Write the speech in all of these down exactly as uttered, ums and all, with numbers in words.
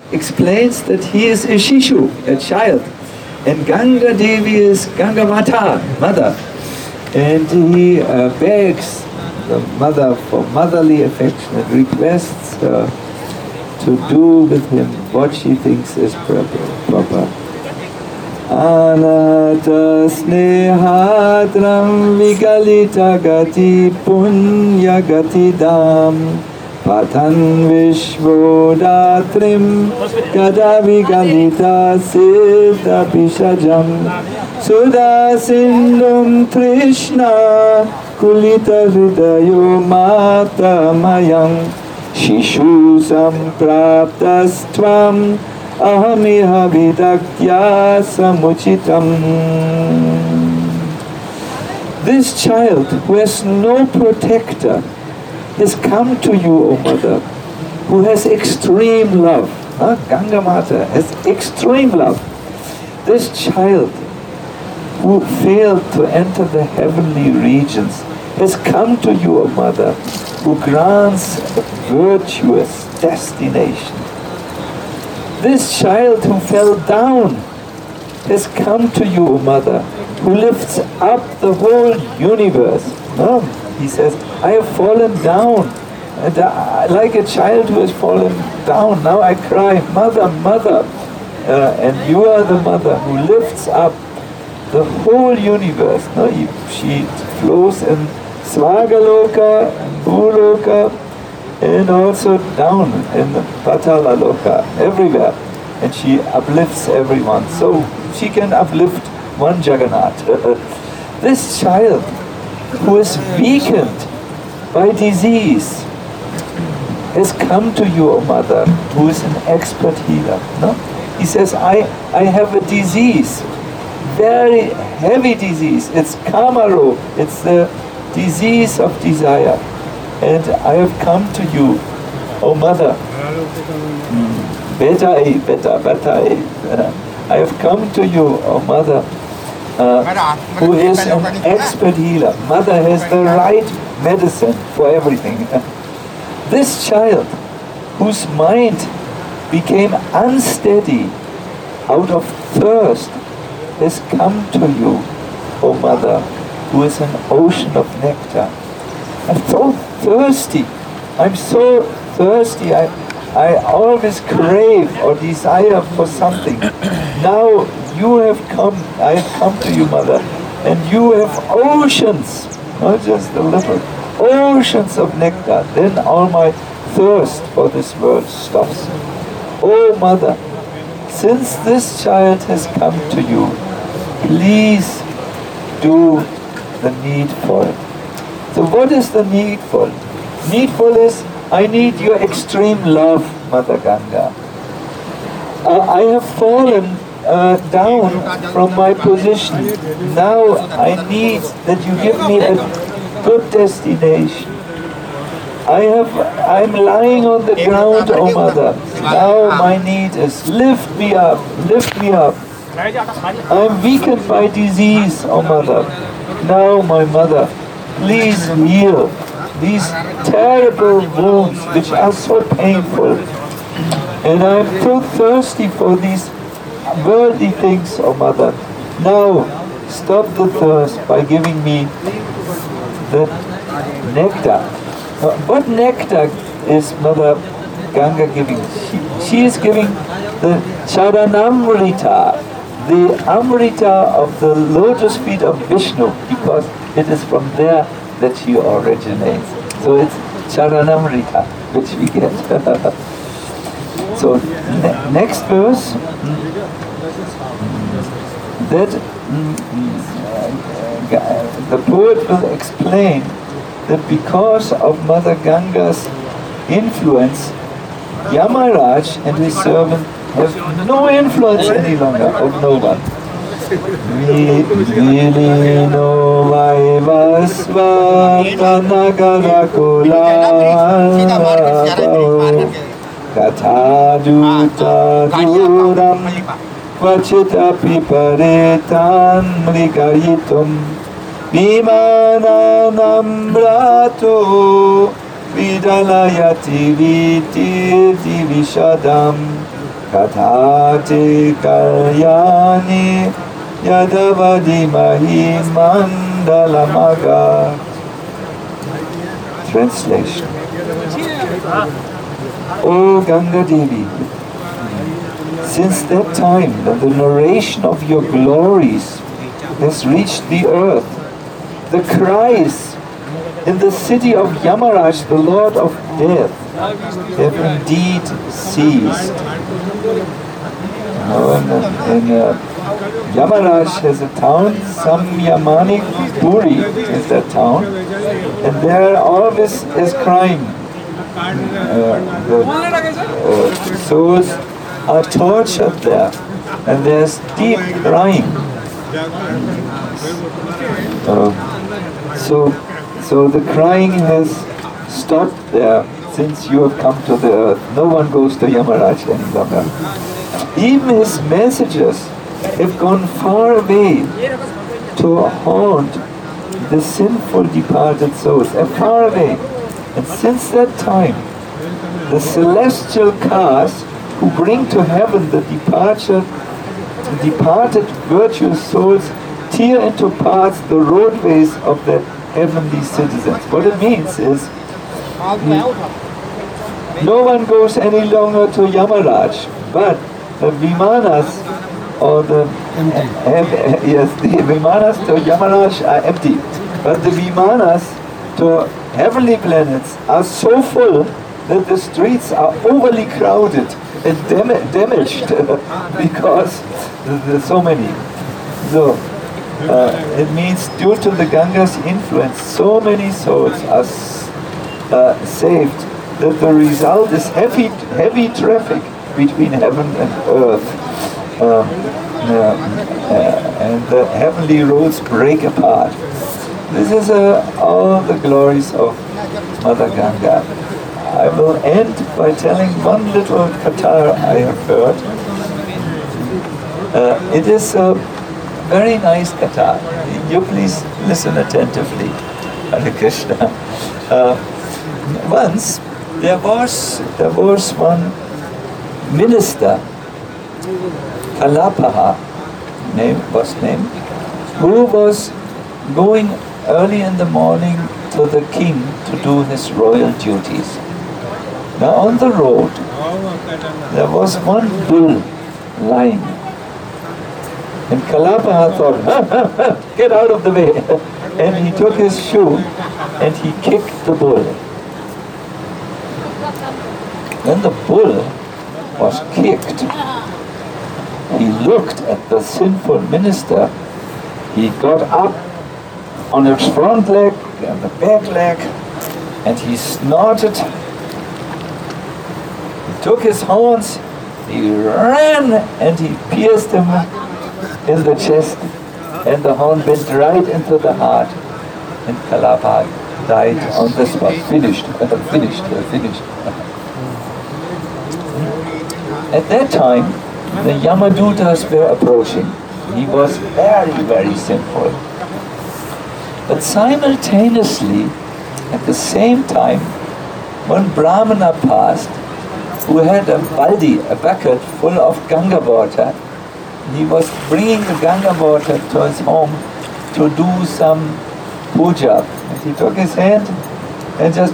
explains that he is a Shishu, a child. And Ganga Devi is Ganga Mata, mother. And he uh, begs the mother for motherly affection and requests her to do with him what she thinks is proper. Anata snehadram vigalita gati punya gati dam patan vishvodatrim gada vigalita siddha pishajam sudha sindhum trishna kulita hridayo mata mayam shishu sampraptastvam ahamiha vidakya samuchitam. This child who has no protector has come to you, O mother, who has extreme love. Huh? Ganga Mata has extreme love. This child who failed to enter the heavenly regions has come to you, O mother, who grants a virtuous destination. This child who fell down has come to you, O mother, who lifts up the whole universe. No? He says, I have fallen down, and I, like a child who has fallen down, now I cry, mother, mother. Uh, and you are the mother who lifts up the whole universe. No? He, she flows in Svagaloka, and Bhuloka, and also down in Patala Loka, everywhere. And she uplifts everyone. So she can uplift one Jagannath. This child who is weakened by disease has come to you, O mother, who is an expert healer. No? He says, I, I have a disease, very heavy disease. It's Kamaro, it's the disease of desire. And I have come to you, O mother. Betai, beta, betai. I have come to you, O mother, uh, who is an expert healer. Mother has the right medicine for everything. This child, whose mind became unsteady out of thirst, has come to you, O mother, who is an ocean of nectar. I'm so thirsty. I'm so thirsty. I, I always crave or desire for something. Now you have come, I have come to you, mother, and you have oceans, not just a little, oceans of nectar. Then all my thirst for this world stops. Oh mother, since this child has come to you, please do the needful. So what is the needful? Needful is, I need your extreme love, Mother Ganga. Uh, I have fallen uh, down from my position. Now I need that you give me a good destination. I have, I'm lying on the ground, O Mother. Now my need is, lift me up, lift me up. I'm weakened by disease, O Mother. Now my Mother, please heal these terrible wounds which are so painful. And I'm too thirsty for these worldly things, O Mother. Now, stop the thirst by giving me the nectar. Uh, what nectar is Mother Ganga giving? She, she is giving the Charanamrita, the Amrita of the lotus feet of Vishnu, because it is from there that she originates. So it's Charanamrita, which we get. So ne next verse, that the poet will explain that because of Mother Ganga's influence, Yamaraj and his servant have no influence any longer of no one. Vilino vaivasva tanagarakula kathaduta duram vachita piparetan mrigaritum vimananambrato vidalayati viti divishadam Kathati Kalyani Yadavadimahi Mandalamaga. Translation. O Ganga Devi, since that time that the narration of your glories has reached the earth, the cries in the city of Yamaraj, the Lord of Death, have indeed ceased. Now in, uh, in uh, Yamaraj has a town, Samyamani Puri is that town, and there always is crying. Uh, the uh, souls are tortured there, and there's deep crying. Uh, so, so the crying has stopped there since you have come to the earth. No one goes to Yamaraj any longer. Even his messengers have gone far away to haunt the sinful departed souls, and far away. And since that time, the celestial cars who bring to heaven the departed, departed virtuous souls tear into parts the roadways of the heavenly citizens. What it means is, no one goes any longer to Yamaraj, but the Vimanas or the uh, yes, the Vimanas to Yamaraj are empty, but the Vimanas to heavenly planets are so full that the streets are overly crowded and dam damaged because there's so many. So uh, it means due to the Ganga's influence, so many souls are uh, saved that the result is heavy, heavy traffic between heaven and earth. Um, uh, uh, and the heavenly roads break apart. This is uh, all the glories of Mother Ganga. I will end by telling one little katha I have heard. Uh, it is a very nice katha. You please listen attentively. Hare Krishna. Uh, once there was there was one minister, Kalapaha, name was name, who was going early in the morning to the king to do his royal duties. Now on the road, there was one bull lying. And Kalapaha thought, ha, ha, ha, get out of the way. And he took his shoe and he kicked the bull. When the bull was kicked, he looked at the sinful minister. He got up on his front leg and the back leg, and he snorted. He took his horns, he ran, and he pierced him in the chest, and the horn went right into the heart, and Kalapa died on the spot. Finished, finished, finished. At that time, the Yamadutas were approaching. He was very, very sinful. But simultaneously, at the same time, one Brahmana passed who had a baldi, a bucket full of Ganga water. He was bringing the Ganga water to his home to do some puja. And he took his hand and just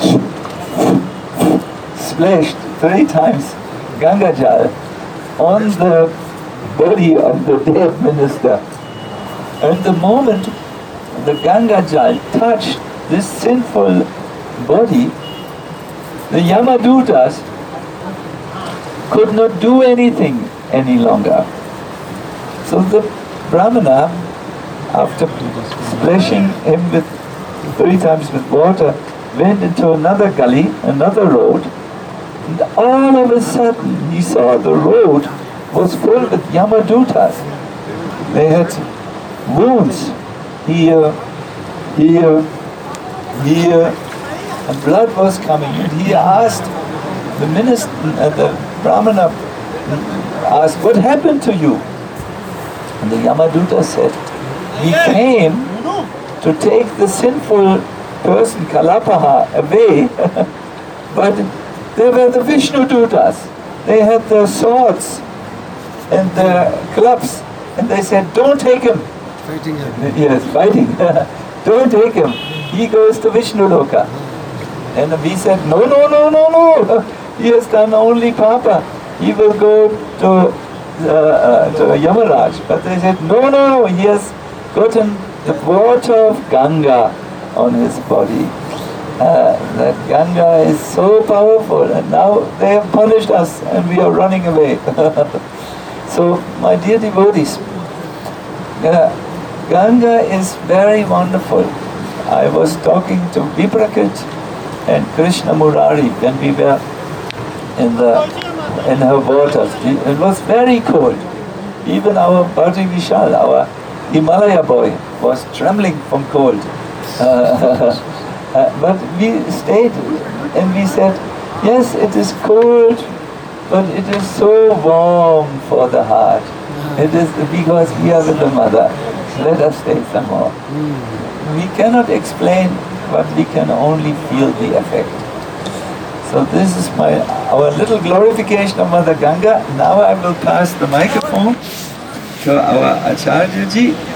splashed three times Ganga Jal on the body of the dead minister. And the moment the Ganga Jal touched this sinful body, the Yamadutas could not do anything any longer. So the Brahmana, after splashing him with three times with water, went into another gully, another road, and all of a sudden he saw the road was full with Yamadutas. They had wounds here, here, here, and blood was coming. And he asked the minister, uh, the Brahmana asked, "What happened to you?" And the Yamaduta said, "We came to take the sinful person, Kalapaha, away, but there were the Vishnu Dutas. they had their swords and their clubs, and they said, don't take him. Fighting him. Yes, fighting. Don't take him. He goes to Vishnu Loka. And we said, no, no, no, no, no. He has done only Papa. He will go to, uh, uh, to Yamaraj. But they said, no, no, no. He has gotten the water of Ganga on his body. Uh, that Ganga is so powerful, and now they have punished us and we are running away. So, my dear devotees, uh, Ganga is very wonderful. I was talking to Viprakrit and Krishna Murari when we were in the in her waters. It was very cold. Even our Bharti Vishal, our Himalaya boy, was trembling from cold. Uh, Uh, but we stayed and we said, yes, it is cold, but it is so warm for the heart. It is because we are with the mother. Let us stay some more. We cannot explain, but we can only feel the effect. So this is my our little glorification of Mother Ganga. Now I will pass the microphone to our Acharya Ji.